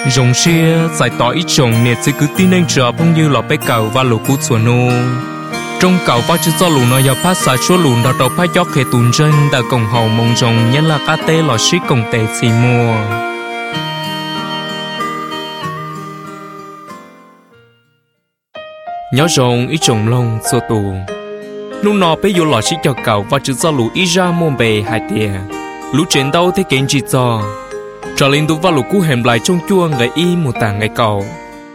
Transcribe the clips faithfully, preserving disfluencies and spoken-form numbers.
rồng xia giải tỏa ít trồng nè sẽ cứ tin anh chờ phong như lọ bé cầu và lũ cút xuân nô trong cầu và chữ do lũ nó giờ phát xả số lũ đào đầu phát gió khề tùn chân đã cổng hậu mong rồng nhớ là cá tê lọ xí cổng tê xì mùa nhớ rồng ít trồng lông xô tù lúc nó bé vô lọ xí cho cầu và chữ do lũ ít ra môn bề hai tia lũ trên đâu thế kiến chỉ cho cho lên tụ vào lũ cú hẻm lại trong chuông ngày y một tảng ngày cầu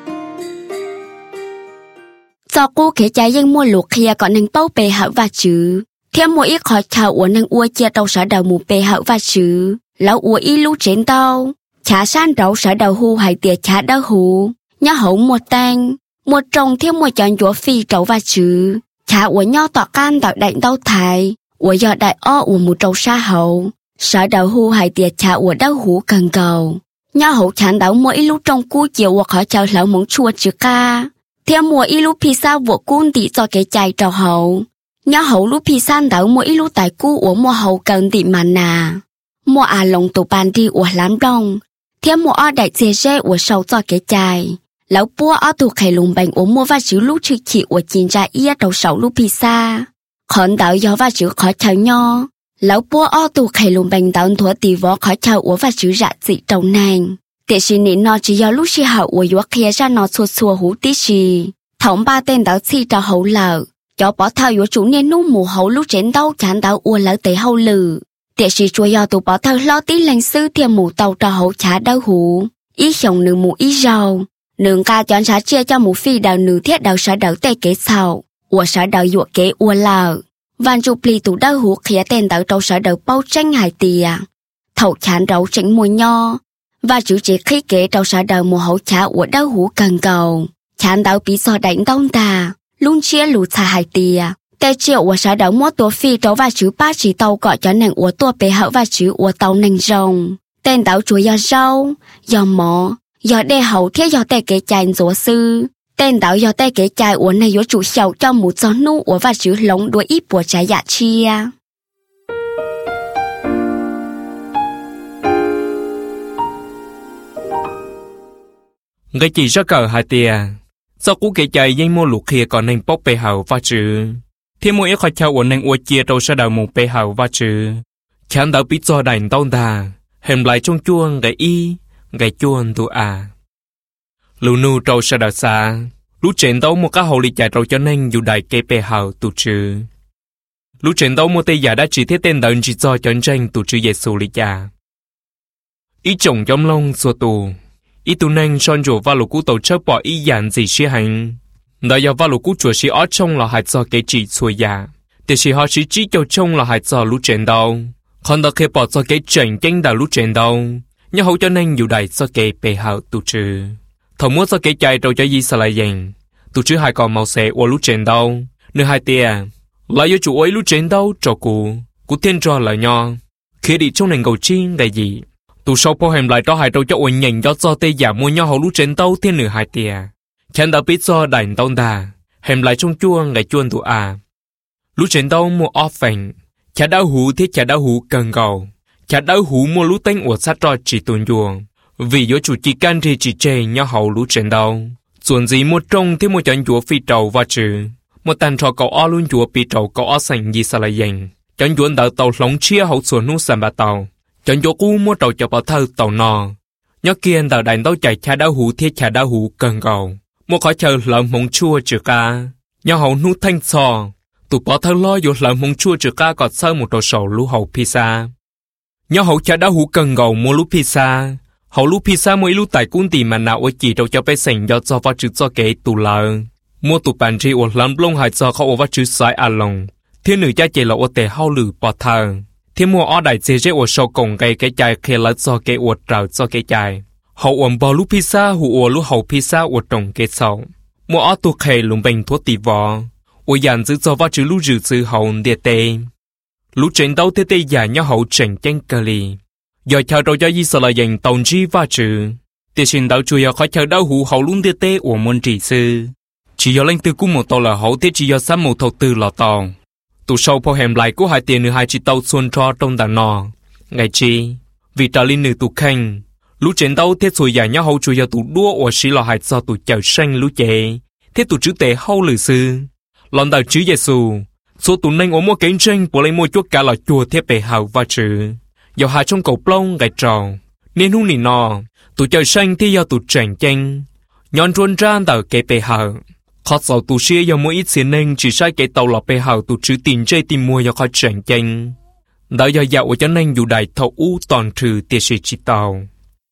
cho cô kể trái dân mua lục kia còn năng bao bề hậu và chữ thêm một ít khỏi chào uốn năng ua chia đầu sở đầu một bề hậu và chữ lão ua y lũ trên đâu chả san đầu sở đầu hu hay tiệt chả đau hú nhớ hậu một tang một trồng thêm một chọn chúa phi trâu và chữ chả uốn nho tọt can tọt đại đâu thái uốn giọt đại o uốn một trâu sa hậu sở đầu hu hay tiệt chả uốn đau hú cần cầu nhớ hậu chán đầu mỗi lúc trong cú chiều hoặc khỏi chào lão mong chua chữ ca theo mùa y lúc pizza vợ cún tỉ cho cái chai trầu hậu nhớ hậu lúc pizza đầu mỗi lúc tại cú uống mùa hậu cần tỉ mà nà mùa à lồng tụ bàn đi uống lắm đông theo mùa ở đại chế chế uống sâu cho cái chai lão bua ở tụ khai lùng bánh uống mua và chữ lúc chữ chị uống chín ra ít đầu sầu lúc pizza khẩn đạo do và chữ khỏi chào nho lão bua ở tụ khai lùng bánh đạo thua tỉ võ khỏi chào uống và chữ rạ dị trầu nàng để xin nín nó chỉ do lúc khi hậu uống uống kia ra nó xua xua hú tí gì thống ba tên đạo si cho hậu lợ cho bỏ thao uống chủ nên nút mù hậu lúc trên đâu chán đạo uống lỡ tới hậu lử để xin chua do tụ bỏ thao lo tí lên sư thêm mù tàu cho hậu chả đau hú ý chồng nương mù ý rau nương ca chọn xã chia cho mù phi đạo nương thiết đạo xã đạo tê kế sau uống xã đạo uống kế uống lợ van chụp lì tụ đau hú kia tên đạo trâu xã đạo bao tranh hải tìa thầu chán rau chỉnh mùi nho và chủ chỉ khi kể trong xã đầu mùa hậu chả của đau hú cần cầu chán đau bị so đánh đông ta luôn chia lù xa hai tìaแต่เจียวว่าxã đầu muaตัวphi trâu và chữ ba chỉ tàu gọi cho nàng củaตัวbề hậu và chữ của tàu nàng rồng tên tàu chủ do rau do mỏ do đe hậu thiết do tê kế chài rủa sư tên tàu do tê kế chài của này do chủ sầu cho một gió nu của và chữ lống đuôi ít của trái dạ chia người chỉ ra cờ hai tia do cú kể chạy danh mua lục kia còn nên bốc bề hậu và chữ thêm một ít khỏi chào ổn nên uo chia đầu sa đầu một bề hậu và chữ chán đạo biết cho đành tông đà hèm lại trong chuông gậy y gậy chuông tu à lù nu đầu sa đầu xa lú trên đấu một cái hậu lịch chạy đầu cho nên dù đại kê bề hậu tu chữ lú trên đấu một tay giả đã chỉ thiết tên đợn chỉ cho chọn tranh tu chữ Giêsu lịch giả ý chồng trong lông xua tù ý tụ nên son rùa vào lục cú tàu chấp bỏ ý dàn gì xí hành đợi giờ vào lục cú chùa xí ở trong là hạt do cái chỉ xuôi giả để xí họ xí chỉ cho trong là hạt do lũ trên đâu còn đợi khi bỏ cho cái trận tranh đào lũ trên đâu nhớ hậu cho nên nhiều đại do cái bề hậu tụ trừ thầu muốn do cái chạy đâu cho gì sao lại dành tụ trừ hai còn màu xẻ ở lũ trên đâu nơi hai tia lại do chủ ấy lũ trên đâu cho cụ cụ thiên cho là nho khi đi trong nền cầu chi đại gì tụ sau po hẻm lại đó hai đầu cho ổn nhận do do tây giả mua nhau hậu lũ trên tàu thiên nửa hai tia chẳng đã biết do đành tông đà hẻm lại trong chuông ngày chuông tụ à lũ trên tàu mua off phèn chả đau hú thiết chả đau hú cần cầu chả đau hú mua lũ tanh của sát trò chỉ tuần chuông vì do chủ chỉ can thì chỉ chê nhau hậu lũ trên tàu chuẩn gì mua trông thêm một chọn chúa phi trầu và chữ một tàn trò cầu o luôn chúa phi trầu cầu o sành gì sao lại dành chọn chuồn đào tàu lóng chia hậu xuân nút sầm ba tàu chọn chỗ cũ mua tàu cho bảo thơ tàu nò nhớ kia tàu đành tàu chạy chả đau hú thiết chả đau hú cần cầu mua khỏi chờ lợn mông chua chữ ca nhớ hậu nút thanh sò tụ bảo thơ lo dù lợn mông chua chữ ca còn sơ một đồ sầu lú hậu pizza nhớ hậu chả đau hú cần cầu mua lú pizza hậu lú pizza mỗi lú tại cuốn tiền mà nào ở chỉ đâu cho bé sành do cho vào chữ cho kế tụ lờ mua tụ bàn tri ở lợn lông hải choเขาvào chữ sai à lồng thiên nữ cha chạy là ở tề hậu lử bảo thơ thiên mua ở đại chế chế ở sau cổng cái cái chai kia là cho cái ở trào cho cái chai hậu ẩm bao lú pizza hủ ở lú hậu pizza ở trong cái sau mua ở tụ khay lùng bình thuốc tì vò ở dàn giữ cho vào chữ lú rử chữ hậu địa tê lú trên đâu thế tê giả nhau hậu chỉnh tranh cờ lì giờ chờ đâu cho gì sợ là dành tàu chi và chữ để xin đạo chủ yếu khỏi chờ đâu hủ hậu luôn địa tê ở môn chỉ sư chỉ do lên từ cung một tàu là hậu thế chỉ do sắm một thầu từ là tàu tụ sâu po hẻm lại của hai tiền nữ hai chỉ tàu xuân cho trong đàn nò ngày chi vì trả linh nữ tụ khanh lũ trên tàu thiết xuôi nhà nhau hậu chủ nhà tụ đua ở xí lò hại cho tụ chào xanh lũ chế thiết tụ chữ tệ hậu lử sư lòn đạo chữ Giêsu số tụ nên ốm mua cánh tranh của lấy mua chuột cả là chùa thiết bề hậu và chữ giờ hai trong cầu plong gạch trầu nên hung nỉ nọ tụ chào xanh thì do tụ tranh tranh nhon truân ran tàu kế bề hậu khó sau tụ xia do mỗi ít xin nên chỉ sai cái tàu lọp bề hậu tụ chữ tiền chơi tìm mua do khó tranh tranh đạo giờ dạo cho nên dù đại thầu u toàn trừ tiệt sĩ chỉ tàu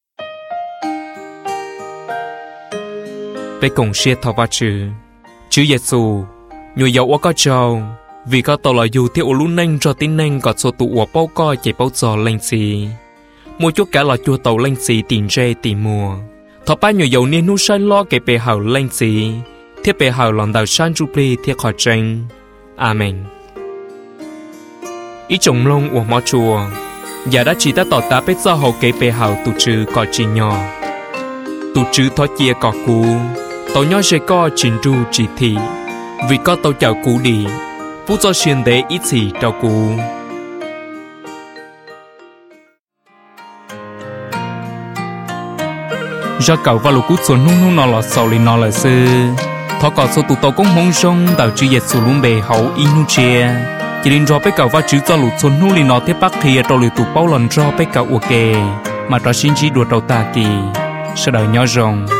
bé cùng xia thọ va chữ chữ Giêsu nhiều dạo ở có trâu vì có tàu là dù theo luôn nên cho tin nên có số tụ ở bao coi chỉ bao giờ lên xì mua chút cả là chùa tàu lên xì tiền rê tiền mùa thọ ba nhiều dạo nên nuôi sai lo cái bề hậu lên xì thiết bề hậu lòng đào san jupli thiết khỏi tranh amen ý trồng lông của mỏ chùa giờ đã chỉ ta tỏ ta biết do hậu cái bề hậu tụ trừ có chỉ nhỏ tụ trừ thoát chia có cú tàu nhỏ sẽ có chín ru chỉ thị vì có tàu chào cú đi phú cho xuyên đế ít gì trao cú do cậu và lũ cú xuân nung nung nọ lọ sầu lên nọ là sư thọ có số tụ tàu cũng mong sông tàu chữ Giêsu luôn bề hậu inu chia chỉ đến rồi bé cậu và chữ cho lũ xuân nung lên nọ thế bắc kia trâu lũ tụ bao lần cho bé cậu ok mà cho xin chỉ đùa đầu ta kỳ sau đời nhỏ rồng